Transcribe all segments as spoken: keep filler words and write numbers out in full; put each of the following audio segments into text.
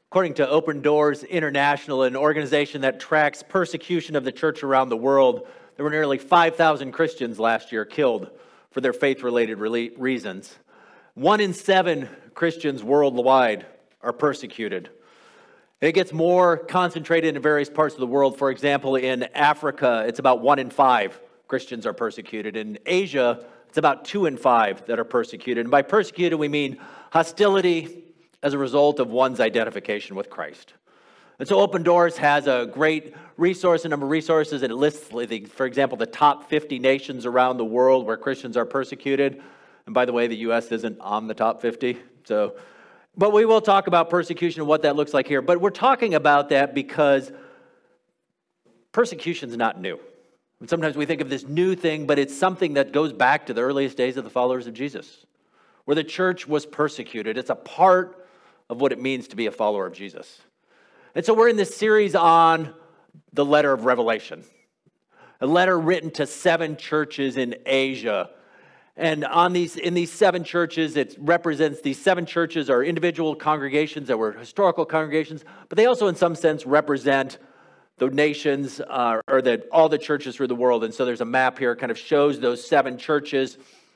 According to Open Doors International, an organization that tracks persecution of the church around the world, there were nearly five thousand Christians last year killed for their faith-related reasons. One in seven Christians worldwide are persecuted. It gets more concentrated in various parts of the world. For example, in Africa, it's about one in five Christians are persecuted. In Asia, it's about two in five that are persecuted. And by persecuted, we mean hostility as a result of one's identification with Christ. And so Open Doors has a great resource, a number of resources, and it lists, for example, the top fifty nations around the world where Christians are persecuted. And by the way, the U S isn't on the top fifty. So, but we will talk about persecution and what that looks like here. But we're talking about that because persecution is not new. And sometimes we think of this new thing, but it's something that goes back to the earliest days of the followers of Jesus, where the church was persecuted. It's a part of what it means to be a follower of Jesus. And so we're in this series on the letter of Revelation, a letter written to seven churches in Asia. And on these, in these seven churches, it represents, these seven churches are individual congregations that were historical congregations, but they also in some sense represent the nations uh, or the, all the churches through the world. And so there's a map here that kind of shows those seven churches.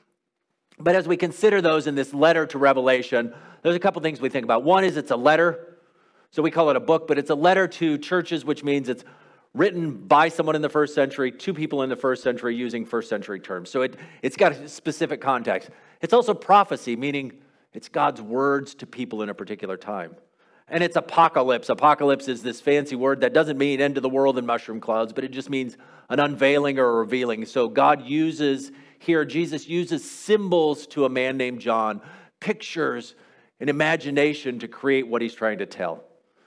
But as we consider those in this letter to Revelation, there's a couple things we think about. One is it's a letter, so we call it a book, but it's a letter to churches, which means it's written by someone in the first century, to people in the first century using first century terms. So it, it's got a specific context. It's also prophecy, meaning it's God's words to people in a particular time. And it's apocalypse. Apocalypse is this fancy word that doesn't mean end of the world and mushroom clouds, but it just means an unveiling or a revealing. So God uses here, Jesus uses symbols to a man named John, pictures and imagination to create what he's trying to tell.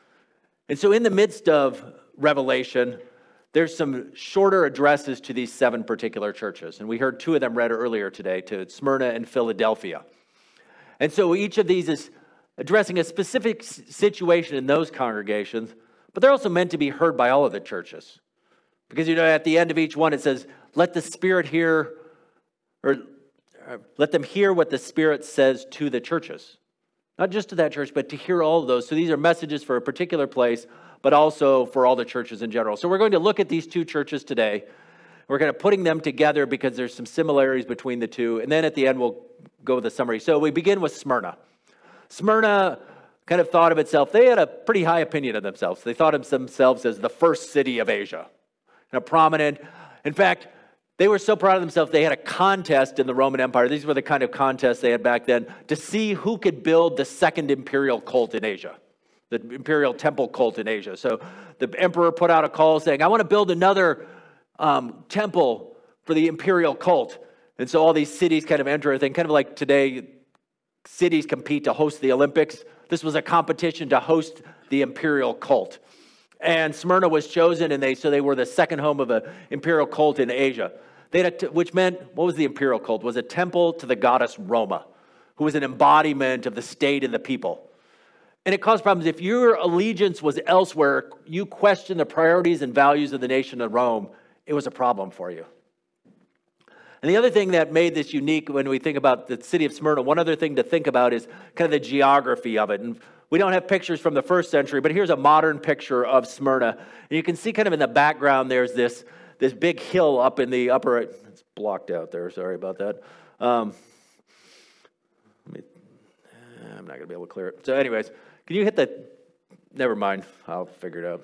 And so in the midst of Revelation, there's some shorter addresses to these seven particular churches. And we heard two of them read earlier today, to Smyrna and Philadelphia. And so each of these is addressing a specific situation in those congregations, but they're also meant to be heard by all of the churches. Because, you know, at the end of each one, it says, let the Spirit hear, or uh, let them hear what the Spirit says to the churches. Not just to that church, but to hear all of those. So these are messages for a particular place, but also for all the churches in general. So we're going to look at these two churches today. We're kind of putting them together because there's some similarities between the two. And then at the end, we'll go with a summary. So we begin with Smyrna. Smyrna kind of thought of itself, they had a pretty high opinion of themselves. They thought of themselves as the first city of Asia. And a prominent, in fact, they were so proud of themselves, they had a contest in the Roman Empire. These were the kind of contests they had back then to see who could build the second imperial cult in Asia, the imperial temple cult in Asia. So the emperor put out a call saying, I want to build another um, temple for the imperial cult. And so all these cities kind of enter a thing, kind of like today, cities compete to host the Olympics. This was a competition to host the imperial cult. And Smyrna was chosen, and they so they were the second home of an imperial cult in Asia. They had a t- which meant, what was the imperial cult? It was a temple to the goddess Roma, who was an embodiment of the state and the people. And it caused problems. If your allegiance was elsewhere, you questioned the priorities and values of the nation of Rome, it was a problem for you. And the other thing that made this unique when we think about the city of Smyrna, one other thing to think about is kind of the geography of it. And we don't have pictures from the first century, but here's a modern picture of Smyrna. And you can see kind of in the background, there's this, this big hill up in the upper, it's blocked out there, sorry about that. Um, let me, I'm not going to be able to clear it. So anyways, can you hit the, never mind, I'll figure it out.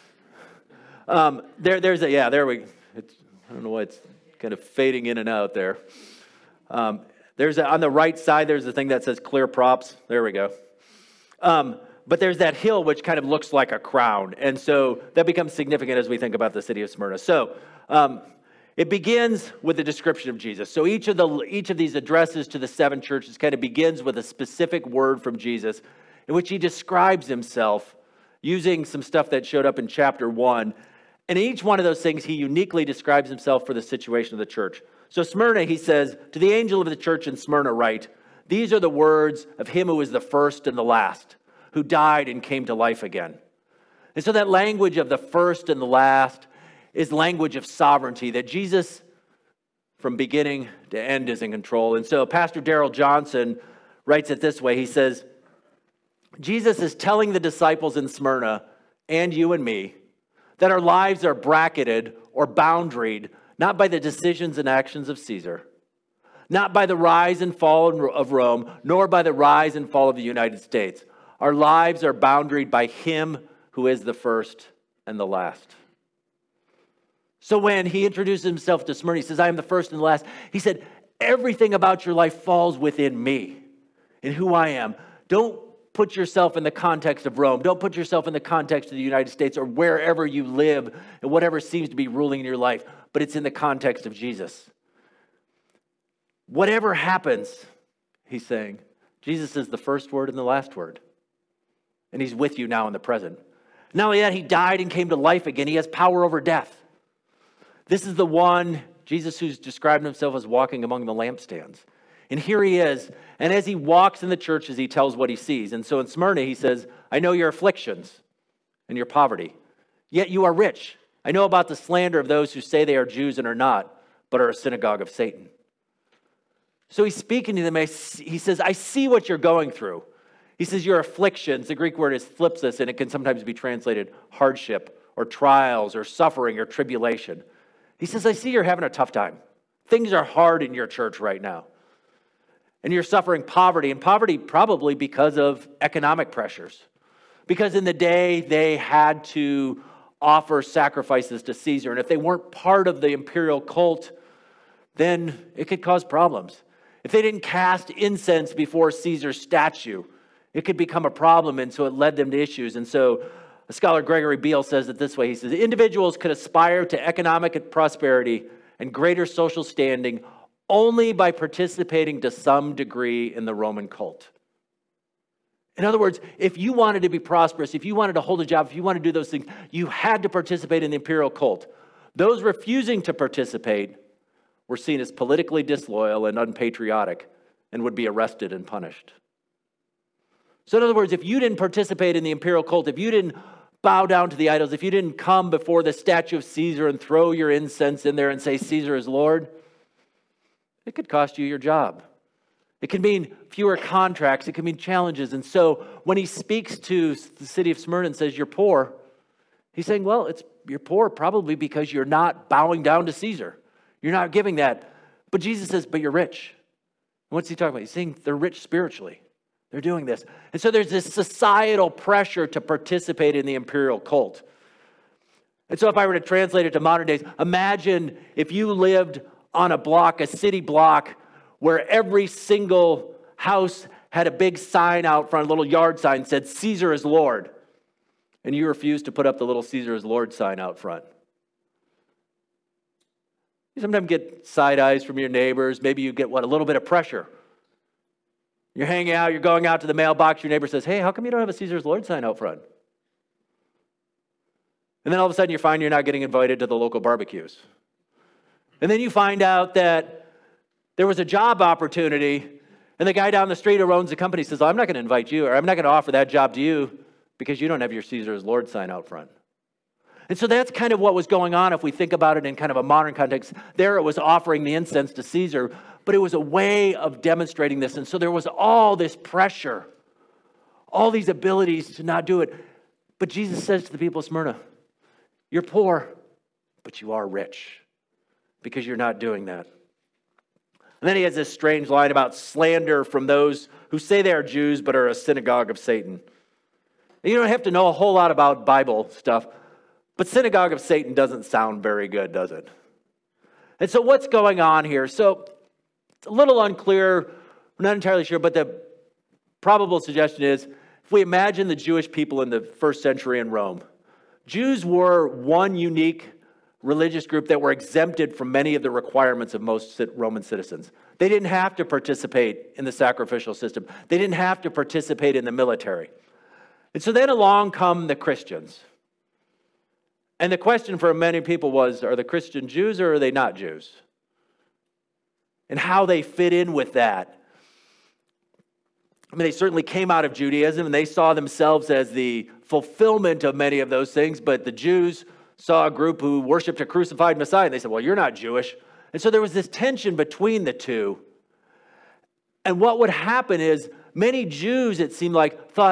Um, there, there's a, yeah, there we, it's, I don't know why it's kind of fading in and out there. Um, there's a, on the right side, there's a thing that says clear props. There we go. Um, but there's that hill which kind of looks like a crown. And so that becomes significant as we think about the city of Smyrna. So um, it begins with the description of Jesus. So each of the each of these addresses to the seven churches kind of begins with a specific word from Jesus in which he describes himself using some stuff that showed up in chapter one. And in each one of those things, he uniquely describes himself for the situation of the church. So Smyrna, he says, to the angel of the church in Smyrna write, these are the words of him who is the first and the last, who died and came to life again. And so that language of the first and the last is language of sovereignty, that Jesus, from beginning to end, is in control. And so Pastor Darrell Johnson writes it this way. He says, Jesus is telling the disciples in Smyrna, and you and me, that our lives are bracketed or boundaried not by the decisions and actions of Caesar, not by the rise and fall of Rome, nor by the rise and fall of the United States. Our lives are boundaried by him who is the first and the last. So when he introduces himself to Smyrna, he says, I am the first and the last. He said, everything about your life falls within me and who I am. Don't put yourself in the context of Rome. Don't put yourself in the context of the United States or wherever you live and whatever seems to be ruling in your life, but it's in the context of Jesus. Whatever happens, he's saying, Jesus is the first word and the last word. And he's with you now in the present. Not only that, he died and came to life again. He has power over death. This is the one, Jesus, who's described himself as walking among the lampstands. And here he is. And as he walks in the churches, he tells what he sees. And so in Smyrna, he says, I know your afflictions and your poverty, yet you are rich. I know about the slander of those who say they are Jews and are not, but are a synagogue of Satan. So he's speaking to them. He says, I see what you're going through. He says, your afflictions, the Greek word is thlipsis, and it can sometimes be translated hardship or trials or suffering or tribulation. He says, I see you're having a tough time. Things are hard in your church right now. And you're suffering poverty, and poverty probably because of economic pressures. Because in the day, they had to offer sacrifices to Caesar, and if they weren't part of the imperial cult, then it could cause problems. If they didn't cast incense before Caesar's statue, it could become a problem, and so it led them to issues. And so a scholar, Gregory Beale, says it this way. He says, individuals could aspire to economic prosperity and greater social standing only by participating to some degree in the Roman cult. In other words, if you wanted to be prosperous, if you wanted to hold a job, if you wanted to do those things, you had to participate in the imperial cult. Those refusing to participate were seen as politically disloyal and unpatriotic and would be arrested and punished. So in other words, if you didn't participate in the imperial cult, if you didn't bow down to the idols, if you didn't come before the statue of Caesar and throw your incense in there and say, Caesar is Lord, it could cost you your job. It can mean fewer contracts. It can mean challenges. And so when he speaks to the city of Smyrna and says, you're poor, he's saying, well, it's you're poor probably because you're not bowing down to Caesar. You're not giving that. But Jesus says, but you're rich. And what's he talking about? He's saying they're rich spiritually. They're doing this. And so there's this societal pressure to participate in the imperial cult. And so if I were to translate it to modern days, imagine if you lived on a block, a city block, where every single house had a big sign out front, a little yard sign that said, Caesar is Lord. And you refused to put up the little Caesar is Lord sign out front. You sometimes get side eyes from your neighbors. Maybe you get, what, a little bit of pressure. You're hanging out, you're going out to the mailbox, your neighbor says, hey, how come you don't have a Caesar's Lord sign out front? And then all of a sudden you find you're not getting invited to the local barbecues. And then you find out that there was a job opportunity, and the guy down the street who owns the company says, oh, I'm not going to invite you, or I'm not going to offer that job to you because you don't have your Caesar's Lord sign out front. And so that's kind of what was going on if we think about it in kind of a modern context. There it was offering the incense to Caesar, but it was a way of demonstrating this. And so there was all this pressure, all these abilities to not do it. But Jesus says to the people of Smyrna, you're poor, but you are rich because you're not doing that. And then he has this strange line about slander from those who say they are Jews but are a synagogue of Satan. And you don't have to know a whole lot about Bible stuff, but synagogue of Satan doesn't sound very good, does it? And so what's going on here? So it's a little unclear. We're not entirely sure, but the probable suggestion is if we imagine the Jewish people in the first century in Rome, Jews were one unique religious group that were exempted from many of the requirements of most Roman citizens. They didn't have to participate in the sacrificial system. They didn't have to participate in the military. And so then along come the Christians. And the question for many people was, are the Christian Jews or are they not Jews? And how they fit in with that. I mean, they certainly came out of Judaism and they saw themselves as the fulfillment of many of those things, but the Jews saw a group who worshiped a crucified Messiah, and they said, well, you're not Jewish. And so there was this tension between the two. And what would happen is many Jews, it seemed like, thought,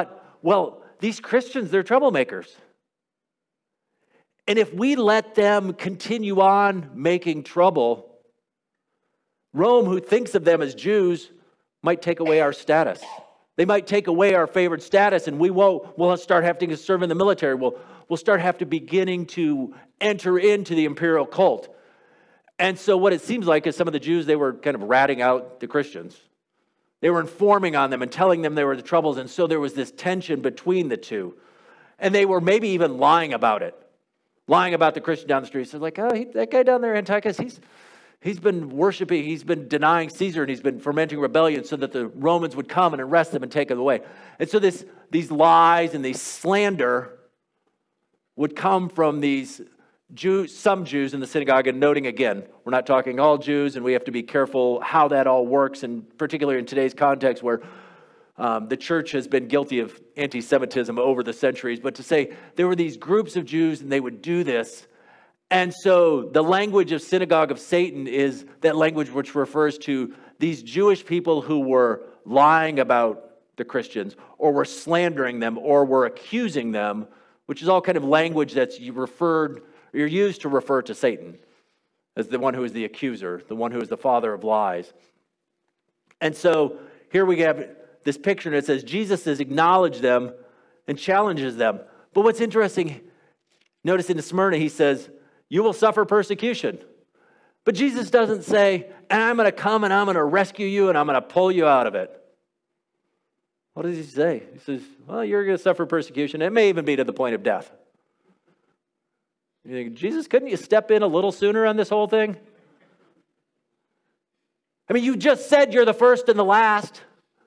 well, these Christians, they're troublemakers. And if we let them continue on making trouble, Rome, who thinks of them as Jews, might take away our status. They might take away our favored status, and we won't, we'll start having to serve in the military. We'll, we'll start having to beginning to enter into the imperial cult. And so what it seems like is some of the Jews, they were kind of ratting out the Christians. They were informing on them and telling them they were the troubles. And so there was this tension between the two. And they were maybe even lying about it. Lying about the Christian down the street. So like, oh, he, that guy down there, Antiochus, he's, he's been worshiping, he's been denying Caesar, and he's been fomenting rebellion so that the Romans would come and arrest him and take him away. And so this, these lies and these slander would come from these Jews, some Jews in the synagogue, and noting again, we're not talking all Jews, and we have to be careful how that all works, and particularly in today's context where um, the church has been guilty of anti-Semitism over the centuries. But to say there were these groups of Jews and they would do this, and so the language of synagogue of Satan is that language which refers to these Jewish people who were lying about the Christians, or were slandering them, or were accusing them, which is all kind of language that's referred You're used to refer to Satan as the one who is the accuser, the one who is the father of lies. And so here we have this picture that says Jesus has acknowledged them and challenges them. But what's interesting, notice in Smyrna, he says, you will suffer persecution. But Jesus doesn't say, and I'm going to come and I'm going to rescue you and I'm going to pull you out of it. What does he say? He says, well, you're going to suffer persecution. It may even be to the point of death. You think, Jesus, couldn't you step in a little sooner on this whole thing? I mean, you just said you're the first and the last.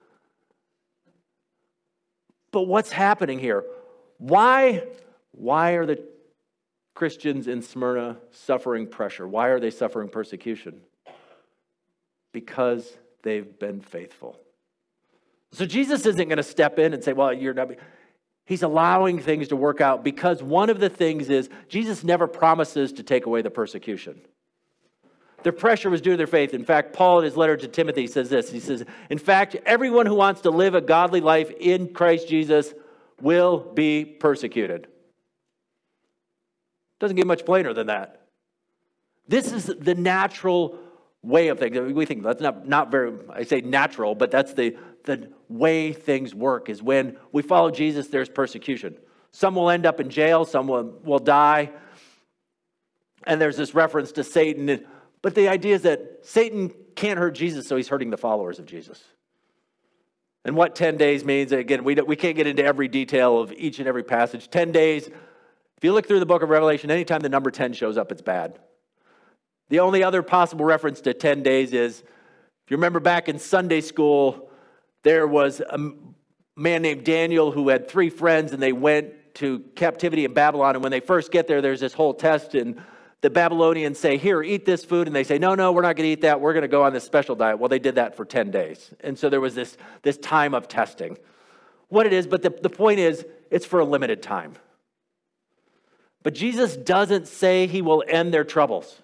But what's happening here? Why, why are the Christians in Smyrna suffering pressure? Why are they suffering persecution? Because they've been faithful. So Jesus isn't going to step in and say, well, you're not... He's allowing things to work out because one of the things is Jesus never promises to take away the persecution. Their pressure was due to their faith. In fact, Paul in his letter to Timothy says this. He says, in fact, everyone who wants to live a godly life in Christ Jesus will be persecuted. Doesn't get much plainer than that. This is the natural way of things. We think that's not, not very, I say natural, but that's the, the way things work is when we follow Jesus, there's persecution. Some will end up in jail, some will, will die. And there's this reference to Satan. But the idea is that Satan can't hurt Jesus, so he's hurting the followers of Jesus. And what ten days means, again, we, we can't get into every detail of each and every passage. ten days, if you look through the book of Revelation, anytime the number ten shows up, it's bad. The only other possible reference to ten days is, if you remember back in Sunday school, there was a man named Daniel who had three friends and they went to captivity in Babylon. And when they first get there, there's this whole test and the Babylonians say, here, eat this food. And they say, no, no, we're not going to eat that. We're going to go on this special diet. Well, they did that for ten days. And so there was this, this time of testing. What it is, but the, the point is, it's for a limited time. But Jesus doesn't say he will end their troubles.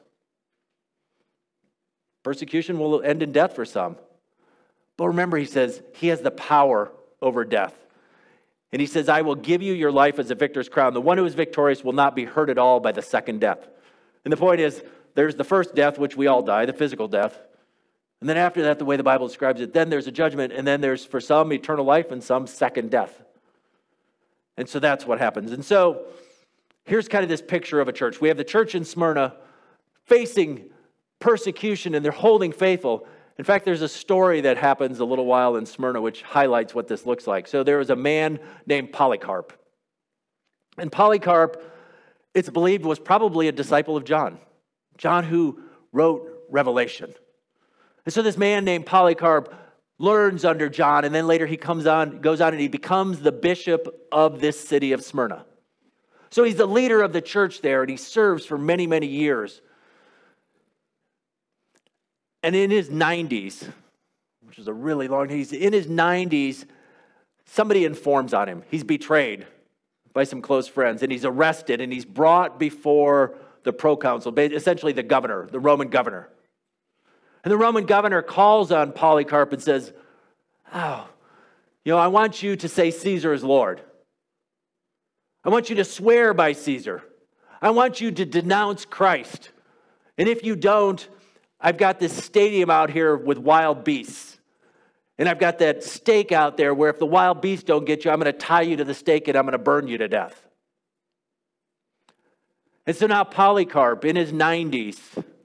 Persecution will end in death for some. But remember, he says, he has the power over death. And he says, I will give you your life as a victor's crown. The one who is victorious will not be hurt at all by the second death. And the point is, there's the first death, which we all die, the physical death. And then after that, the way the Bible describes it, then there's a judgment. And then there's, for some, eternal life and some second death. And so that's what happens. And so here's kind of this picture of a church. We have the church in Smyrna facing persecution, and they're holding faithful. In fact, there's a story that happens a little while in Smyrna which highlights what this looks like. So there was a man named Polycarp. And Polycarp, it's believed, was probably a disciple of John. John who wrote Revelation. And so this man named Polycarp learns under John, and then later he comes on, goes on and he becomes the bishop of this city of Smyrna. So he's the leader of the church there, and he serves for many, many years. And in his nineties, which is a really long, he's in his nineties, somebody informs on him. He's betrayed by some close friends, and he's arrested, and he's brought before the proconsul, essentially the governor, the Roman governor. And the Roman governor calls on Polycarp and says, oh, You know, I want you to say Caesar is Lord. I want you to swear by Caesar. I want you to denounce Christ. And if you don't, I've got this stadium out here with wild beasts. And I've got that stake out there where if the wild beasts don't get you, I'm going to tie you to the stake and I'm going to burn you to death. And so now Polycarp in his nineties,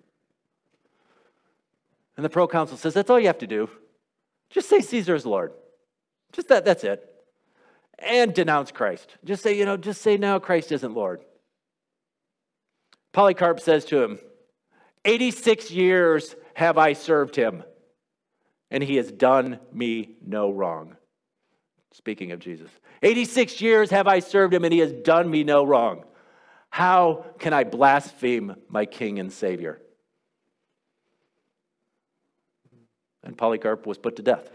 and the proconsul says, that's all you have to do. Just say Caesar is Lord. Just that, that's it. And denounce Christ. Just say, you know, just say, no, Christ isn't Lord. Polycarp says to him, eighty-six years have I served him, and he has done me no wrong. Speaking of Jesus. eighty-six years have I served him, and he has done me no wrong. How can I blaspheme my King and Savior? And Polycarp was put to death.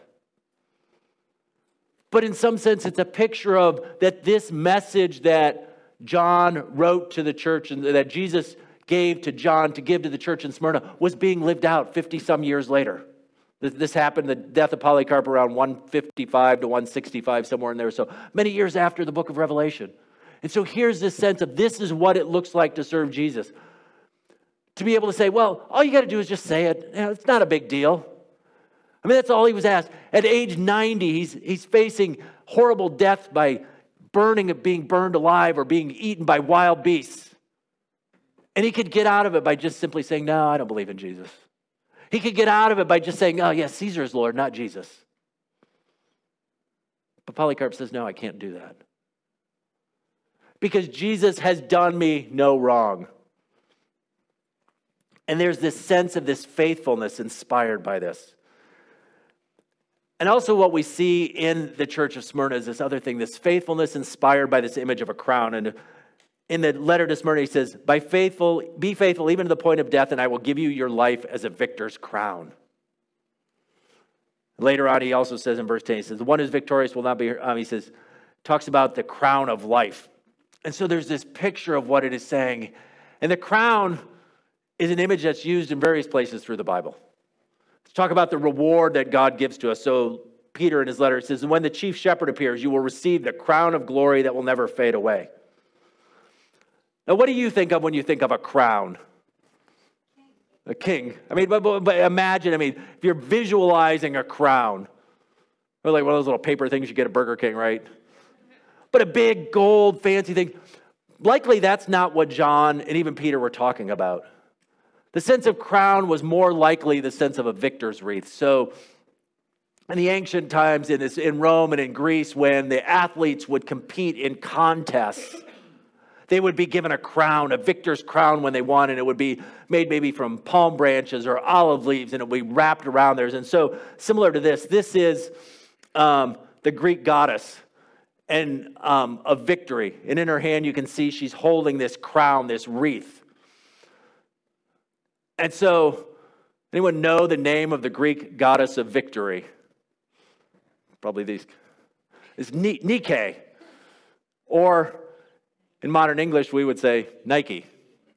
But in some sense, it's a picture of that this message that John wrote to the church and that Jesus gave to John to give to the church in Smyrna was being lived out fifty some years later. This happened, the death of Polycarp, around one fifty-five to one sixty-five, somewhere in there. So many years after the book of Revelation. And so here's this sense of this is what it looks like to serve Jesus. To be able to say, well, all you got to do is just say it. You know, it's not a big deal. I mean, that's all he was asked. At age ninety, he's, he's facing horrible death by burning, being burned alive or being eaten by wild beasts. And he could get out of it by just simply saying, no, I don't believe in Jesus. He could get out of it by just saying, oh, yes, Caesar is Lord, not Jesus. But Polycarp says, no, I can't do that. Because Jesus has done me no wrong. And there's this sense of this faithfulness inspired by this. And also what we see in the church of Smyrna is this other thing, this faithfulness inspired by this image of a crown. And in the letter to Smyrna, he says, "By faithful, be faithful even to the point of death, and I will give you your life as a victor's crown." Later on, he also says in verse ten, he says, "The one who's victorious will not be," um, he says, talks about the crown of life. And so there's this picture of what it is saying. And the crown is an image that's used in various places through the Bible. Let's talk about the reward that God gives to us. So Peter in his letter says, "And when the chief shepherd appears, you will receive the crown of glory that will never fade away." Now, what do you think of when you think of a crown? A king. I mean, but, but, but imagine, I mean, if you're visualizing a crown, or like one of those little paper things you get at Burger King, right? But a big, gold, fancy thing. Likely that's not what John and even Peter were talking about. The sense of crown was more likely the sense of a victor's wreath. So in the ancient times in, this, in Rome and in Greece, when the athletes would compete in contests, they would be given a crown, a victor's crown when they won, and it would be made maybe from palm branches or olive leaves, and it would be wrapped around theirs. And so similar to this, this is um, the Greek goddess and um, of victory. And in her hand, you can see she's holding this crown, this wreath. And so, anyone know the name of the Greek goddess of victory? Probably these. It's Nike. Or in modern English, we would say Nike.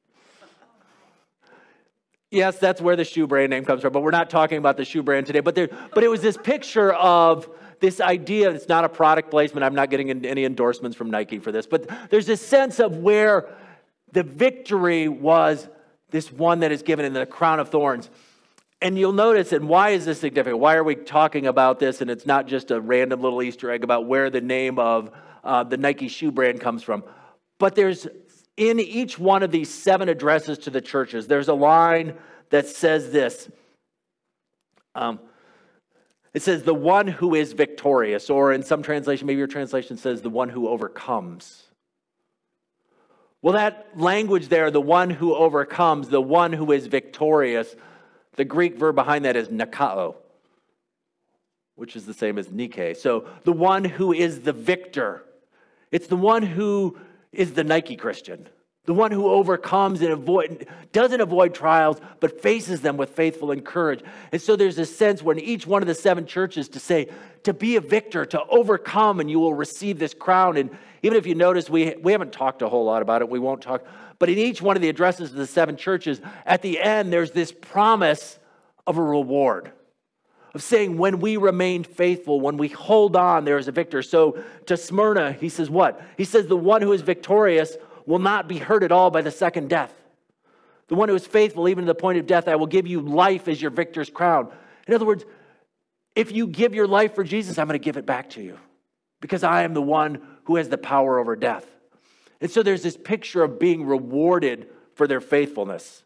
Yes, that's where the shoe brand name comes from, but we're not talking about the shoe brand today. But there, but it was this picture of this idea. It's not a product placement. I'm not getting any endorsements from Nike for this. But there's this sense of where the victory was this one that is given in the crown of thorns. And you'll notice, and why is this significant? Why are we talking about this? And it's not just a random little Easter egg about where the name of uh, the Nike shoe brand comes from. But there's, in each one of these seven addresses to the churches, there's a line that says this. Um, it says, "The one who is victorious," or in some translation, maybe your translation says, "the one who overcomes." Well, that language there, the one who overcomes, the one who is victorious, the Greek verb behind that is nikao, which is the same as Nike. So the one who is the victor. It's the one who is the Nike Christian. The one who overcomes and avoid, doesn't avoid trials, but faces them with faithful and courage. And so there's a sense where in each one of the seven churches to say, to be a victor, to overcome, and you will receive this crown. And even if you notice, we, we haven't talked a whole lot about it. We won't talk. But in each one of the addresses of the seven churches, at the end, there's this promise of a reward. of saying when we remain faithful, when we hold on, there is a victor. So to Smyrna, he says what? He says the one who is victorious will not be hurt at all by the second death. The one who is faithful even to the point of death, I will give you life as your victor's crown. In other words, if you give your life for Jesus, I'm going to give it back to you because I am the one who has the power over death. And so there's this picture of being rewarded for their faithfulness.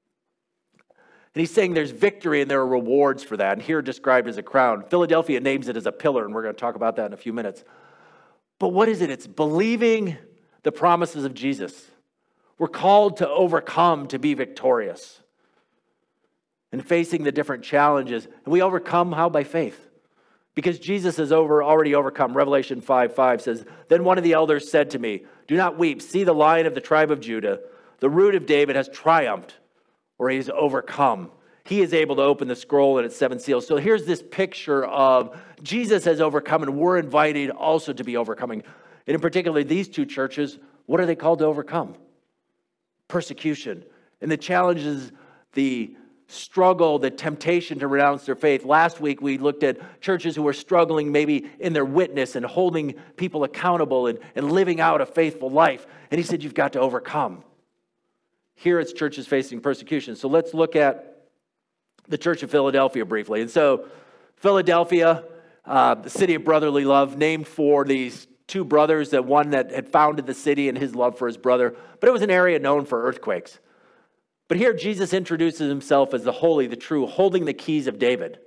And he's saying there's victory and there are rewards for that. And here described as a crown. Philadelphia names it as a pillar, and we're going to talk about that in a few minutes. But what is it? It's believing the promises of Jesus. We're called to overcome, to be victorious. And facing the different challenges. And we overcome how? By faith. Because Jesus has over, already overcome. Revelation five five says, then one of the elders said to me, do not weep. See, the Lion of the tribe of Judah, the Root of David, has triumphed, or he has overcome. He is able to open the scroll and its seven seals. So here's this picture of Jesus has overcome, and we're invited also to be overcoming. And in particular, these two churches, what are they called to overcome? Persecution. And the challenge is the struggle, the temptation to renounce their faith. Last week, we looked at churches who were struggling maybe in their witness and holding people accountable and, and living out a faithful life. And he said, you've got to overcome. Here it's churches facing persecution. So let's look at the Church of Philadelphia briefly. And so Philadelphia, uh, the city of brotherly love, named for these two brothers, that one that had founded the city and his love for his brother. But it was an area known for earthquakes. But here Jesus introduces himself as the holy, the true, holding the keys of David.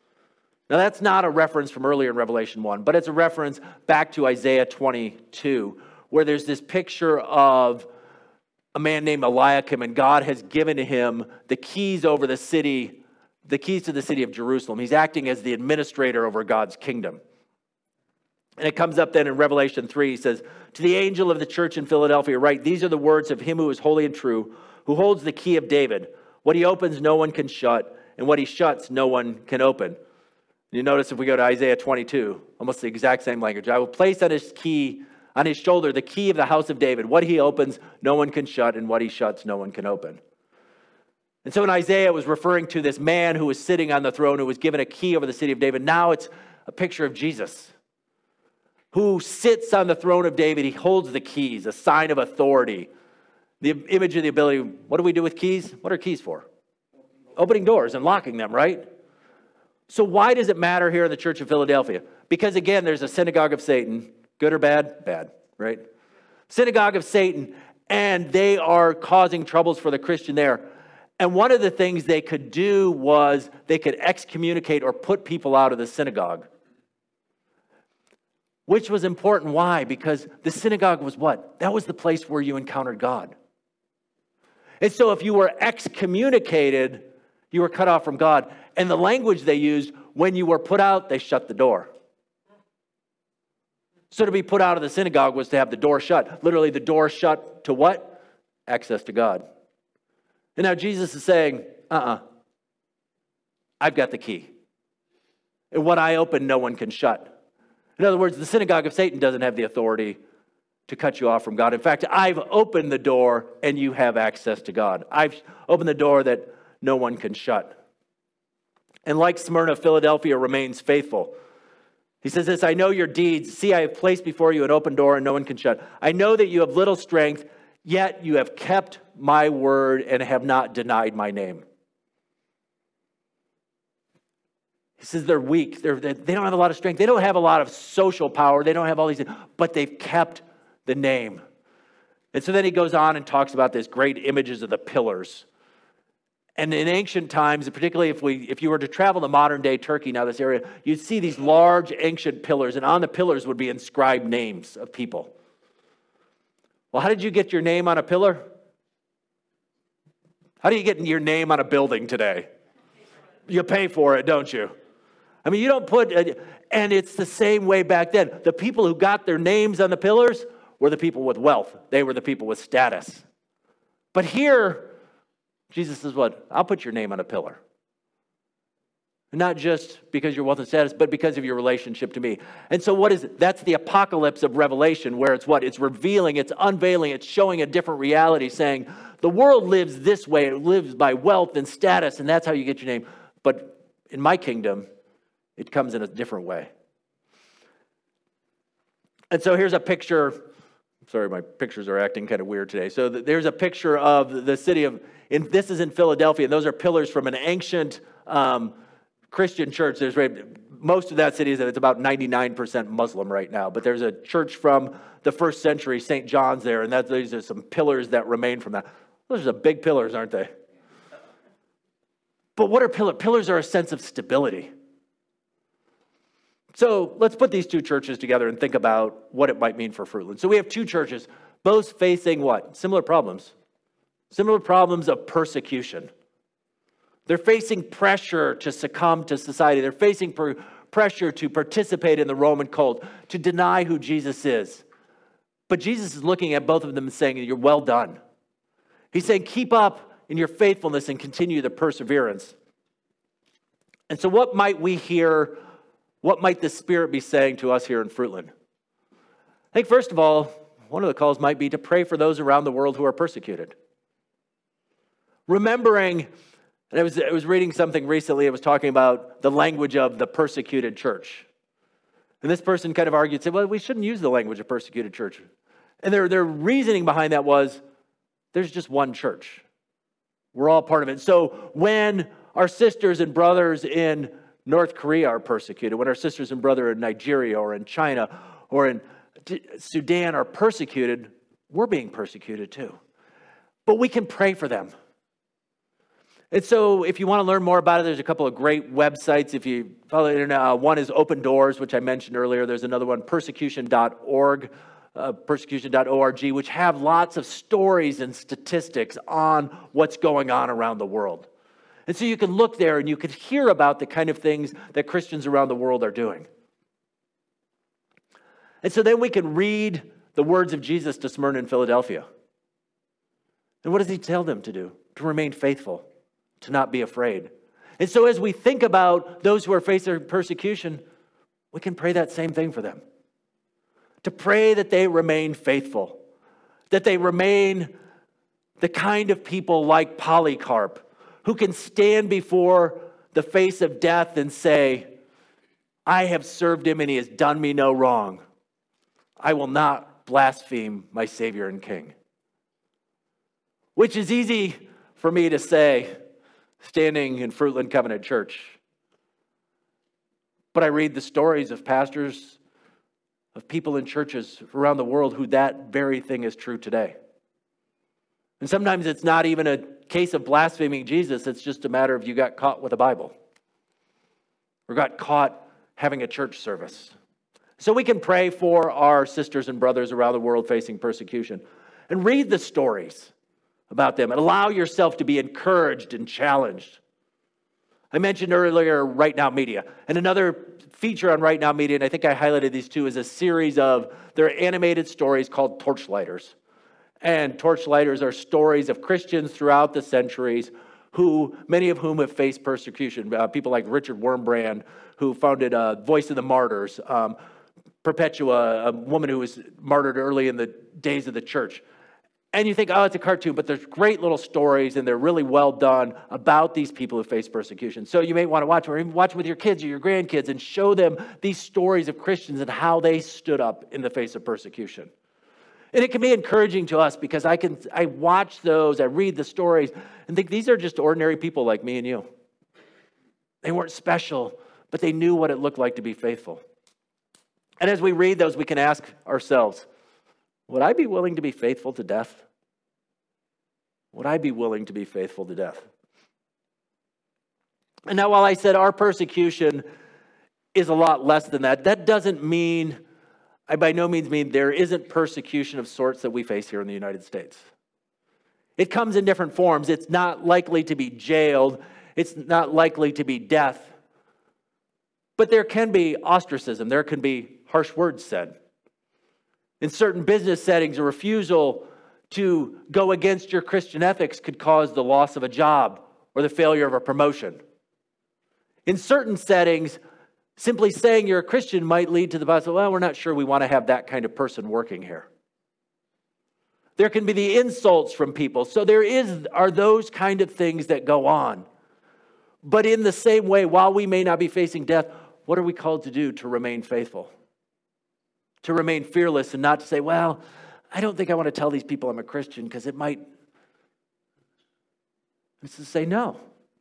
Now that's not a reference from earlier in Revelation one, but it's a reference back to Isaiah twenty-two, where there's this picture of a man named Eliakim, and God has given him the keys over the city, the keys to the city of Jerusalem. He's acting as the administrator over God's kingdom. And it comes up then in Revelation three, he says, to the angel of the church in Philadelphia, write, these are the words of him who is holy and true, who holds the key of David. What he opens, no one can shut, and what he shuts, no one can open. You notice if we go to Isaiah twenty-two, almost the exact same language. I will place on his key, on his shoulder, the key of the house of David. What he opens, no one can shut, and what he shuts, no one can open. And so in Isaiah, it was referring to this man who was sitting on the throne, who was given a key over the city of David. Now it's a picture of Jesus, who sits on the throne of David. He holds the keys, a sign of authority. The image of the ability. What do we do with keys? What are keys for? Opening doors and locking them, right? So why does it matter here in the Church of Philadelphia? Because again, there's a synagogue of Satan. Good or bad? Bad, right? Synagogue of Satan. And they are causing troubles for the Christian there. And one of the things they could do was they could excommunicate or put people out of the synagogue. Which was important. Why? Because the synagogue was what? That was the place where you encountered God. And so if you were excommunicated, you were cut off from God. And the language they used, when you were put out, they shut the door. So to be put out of the synagogue was to have the door shut. Literally the door shut to what? Access to God. And now Jesus is saying, uh-uh, I've got the key. And what I open, no one can shut. In other words, the synagogue of Satan doesn't have the authority to cut you off from God. In fact, I've opened the door and you have access to God. I've opened the door that no one can shut. And like Smyrna, Philadelphia remains faithful. He says this, I know your deeds. See, I have placed before you an open door and no one can shut. I know that you have little strength, yet you have kept my word and have not denied my name. He says they're weak. They're, they don't have a lot of strength. They don't have a lot of social power. They don't have all these things, but they've kept the name. And so then he goes on and talks about this great images of the pillars. And in ancient times, particularly if we, if you were to travel to modern day Turkey, now this area, you'd see these large ancient pillars, and on the pillars would be inscribed names of people. Well, how did you get your name on a pillar? How do you get your name on a building today? You pay for it, don't you? I mean, you don't put, and it's the same way back then. The people who got their names on the pillars were the people with wealth. They were the people with status. But here, Jesus says what? I'll put your name on a pillar. Not just because you're wealth and status, but because of your relationship to me. And so what is it? That's the apocalypse of Revelation, where it's what? It's revealing, it's unveiling, it's showing a different reality, saying the world lives this way. It lives by wealth and status, and that's how you get your name. But in my kingdom, It comes in a different way. And so here's a picture. Sorry, my pictures are acting kind of weird today. So there's a picture of the city of, in, this is in Philadelphia, and those are pillars from an ancient um, Christian church. There's most of that city is it's about ninety-nine percent Muslim right now, but there's a church from the first century, Saint John's there, and that, these are some pillars that remain from that. Those are big pillars, aren't they? But what are pillars? Pillars are a sense of stability. So let's put these two churches together and think about what it might mean for Fruitland. So we have two churches, both facing what? Similar problems. Similar problems of persecution. They're facing pressure to succumb to society. They're facing pr- pressure to participate in the Roman cult, to deny who Jesus is. But Jesus is looking at both of them and saying, you're well done. He's saying, keep up in your faithfulness and continue the perseverance. And so what might we hear, what might the Spirit be saying to us here in Fruitland? I think first of all, one of the calls might be to pray for those around the world who are persecuted. Remembering, and I was, I was reading something recently, it was talking about the language of the persecuted church. And this person kind of argued, said, well, we shouldn't use the language of persecuted church. And their, their reasoning behind that was, there's just one church. We're all part of it. So when our sisters and brothers in North Korea are persecuted, when our sisters and brothers in Nigeria or in China or in Sudan are persecuted, we're being persecuted too. But we can pray for them. And so if you want to learn more about it, there's a couple of great websites. If you follow the internet, uh, one is Open Doors, which I mentioned earlier. There's another one, persecution dot org, uh, persecution dot org, which have lots of stories and statistics on what's going on around the world. And so you can look there and you can hear about the kind of things that Christians around the world are doing. And so then we can read the words of Jesus to Smyrna in Philadelphia. And what does he tell them to do? To remain faithful, to not be afraid. And so as we think about those who are facing persecution, we can pray that same thing for them. To pray that they remain faithful, that they remain the kind of people like Polycarp, who can stand before the face of death and say, I have served him and he has done me no wrong. I will not blaspheme my Savior and King. Which is easy for me to say, standing in Fruitland Covenant Church. But I read the stories of pastors, of people in churches around the world who that very thing is true today. And sometimes it's not even a case of blaspheming Jesus. It's just a matter of you got caught with a Bible or got caught having a church service. So we can pray for our sisters and brothers around the world facing persecution and read the stories about them and allow yourself to be encouraged and challenged. I mentioned earlier Right Now Media, and another feature on Right Now Media, and I think I highlighted these two, is a series of their animated stories called Torchlighters. And Torchlighters are stories of Christians throughout the centuries who, many of whom have faced persecution. Uh, people like Richard Wurmbrand, who founded uh, Voice of the Martyrs. Um, Perpetua, a woman who was martyred early in the days of the church. And you think, oh, it's a cartoon, but there's great little stories, and they're really well done about these people who face persecution. So you may want to watch them, or even watch them with your kids or your grandkids, and show them these stories of Christians and how they stood up in the face of persecution. And it can be encouraging to us because I can I watch those, I read the stories, and think these are just ordinary people like me and you. They weren't special, but they knew what it looked like to be faithful. And as we read those, we can ask ourselves, would I be willing to be faithful to death? Would I be willing to be faithful to death? And now, while I said our persecution is a lot less than that, that doesn't mean, I by no means mean there isn't persecution of sorts that we face here in the United States. It comes in different forms. It's not likely to be jailed. It's not likely to be death. But there can be ostracism. There can be harsh words said. In certain business settings, a refusal to go against your Christian ethics could cause the loss of a job or the failure of a promotion. In certain settings, simply saying you're a Christian might lead to the possibility, well, we're not sure we want to have that kind of person working here. There can be the insults from people. So there is are those kind of things that go on. But in the same way, while we may not be facing death, what are we called to do to remain faithful? To remain fearless and not to say, well, I don't think I want to tell these people I'm a Christian because it might. It's to say no.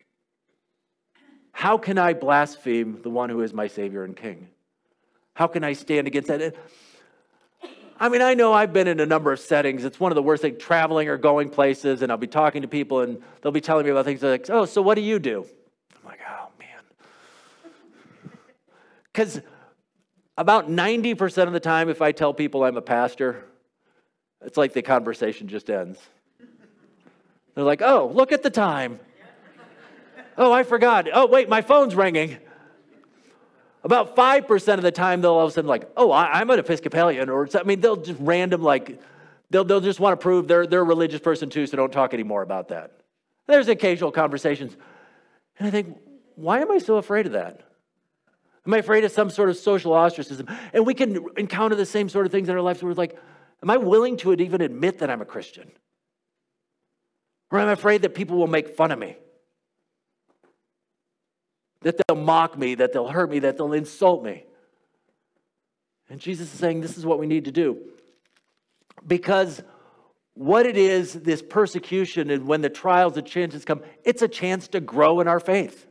How can I blaspheme the one who is my Savior and King? How can I stand against that? I mean, I know I've been in a number of settings. It's one of the worst things, traveling or going places, and I'll be talking to people, and they'll be telling me about things like, oh, so what do you do? I'm like, oh, man. Because about ninety percent of the time, if I tell people I'm a pastor, it's like the conversation just ends. They're like, oh, look at the time. Oh, I forgot. Oh, wait, my phone's ringing. About five percent of the time, they'll all of a sudden like, oh, I, I'm an Episcopalian. Or, I mean, they'll just random, like, they'll, they'll just want to prove they're, they're a religious person too, so don't talk anymore about that. There's occasional conversations. And I think, why am I so afraid of that? Am I afraid of some sort of social ostracism? And we can encounter the same sort of things in our lives where we're like, am I willing to even admit that I'm a Christian? Or am I afraid that people will make fun of me? That they'll mock me, that they'll hurt me, that they'll insult me. And Jesus is saying this is what we need to do. Because what it is, this persecution, and when the trials and chances come, it's a chance to grow in our faith.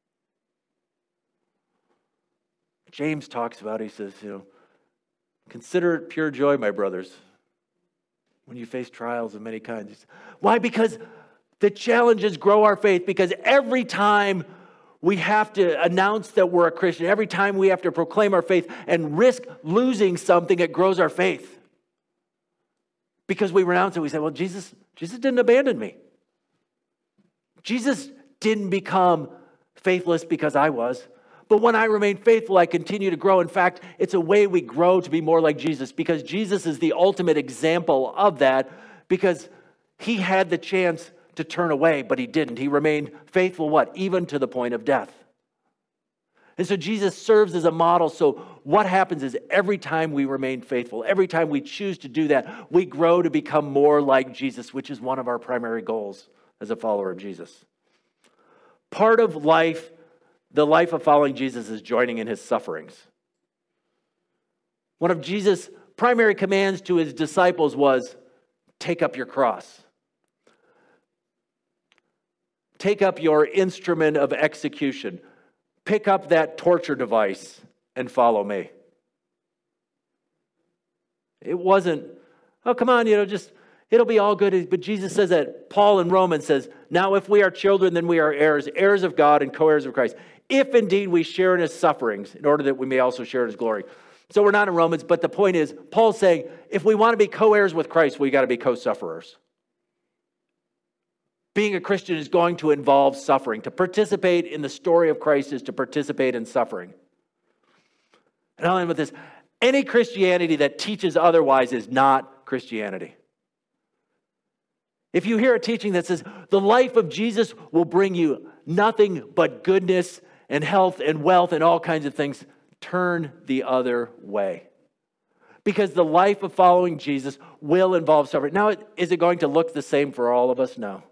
James talks about it, he says, you know, consider it pure joy, my brothers, when you face trials of many kinds. Why? Because the challenges grow our faith. Because every time we have to announce that we're a Christian, every time we have to proclaim our faith and risk losing something, it grows our faith. Because we renounce it, we say, well, Jesus, Jesus didn't abandon me. Jesus didn't become faithless because I was. But when I remain faithful, I continue to grow. In fact, it's a way we grow to be more like Jesus, because Jesus is the ultimate example of that, because he had the chance to turn away, but he didn't. He remained faithful, what? Even to the point of death. And so Jesus serves as a model. So what happens is every time we remain faithful, every time we choose to do that, we grow to become more like Jesus, which is one of our primary goals as a follower of Jesus. Part of life, the life of following Jesus, is joining in his sufferings. One of Jesus' primary commands to his disciples was, take up your cross. Take up your instrument of execution. Pick up that torture device and follow me. It wasn't, oh, come on, you know, just, it'll be all good. But Jesus says that, Paul in Romans says, now if we are children, then we are heirs, heirs of God and co-heirs of Christ. If indeed we share in his sufferings, in order that we may also share in his glory. So we're not in Romans, but the point is, Paul's saying, if we want to be co-heirs with Christ, we got to be co-sufferers. Being a Christian is going to involve suffering. To participate in the story of Christ is to participate in suffering. And I'll end with this. Any Christianity that teaches otherwise is not Christianity. If you hear a teaching that says the life of Jesus will bring you nothing but goodness and health and wealth and all kinds of things, turn the other way. Because the life of following Jesus will involve suffering. Now, is it going to look the same for all of us? No.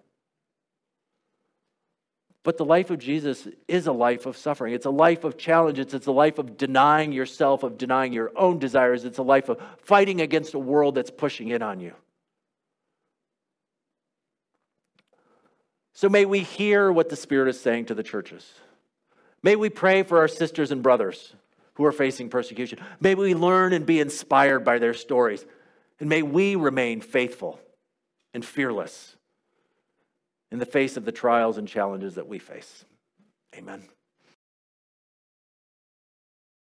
But the life of Jesus is a life of suffering. It's a life of challenges. It's a life of denying yourself, of denying your own desires. It's a life of fighting against a world that's pushing in on you. So may we hear what the Spirit is saying to the churches. May we pray for our sisters and brothers who are facing persecution. May we learn and be inspired by their stories. And may we remain faithful and fearless in the face of the trials and challenges that we face. Amen.